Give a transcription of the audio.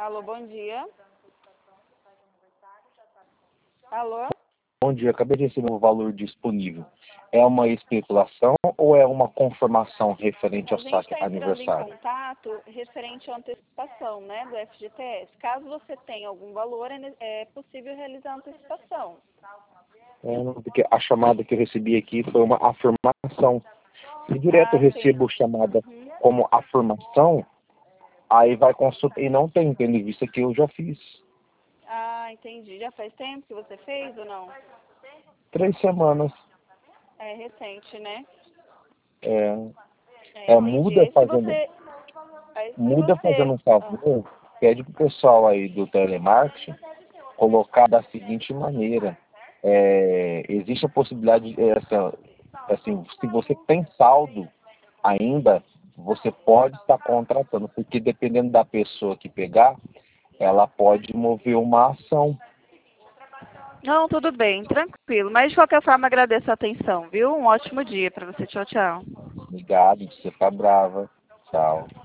Alô, bom dia. Alô? Bom dia, acabei de receber um valor disponível. É uma especulação ou é uma confirmação referente A ao gente saque está entrando em aniversário? contato referente à antecipação, né, do FGTS. Caso você tenha algum valor, é possível realizar a antecipação. Porque a chamada que eu recebi aqui foi uma afirmação. Se direto eu Sim. recebo chamada como afirmação, aí vai consultar e não tem, tendo em vista que eu já fiz. Entendi. Já faz tempo que você fez ou não? 3 semanas. É recente, né? Muda Entendi. Se você... fazendo um favor, pede pro pessoal aí do telemarketing colocar da seguinte maneira. Existe a possibilidade, assim, se você tem saldo ainda, você pode estar contratando, porque dependendo da pessoa que pegar, ela pode mover uma ação. Não, tudo bem, tranquilo. Mas de qualquer forma, agradeço a atenção, viu? Um ótimo dia para você. Tchau, tchau. Ligado, você ficar brava. Tchau.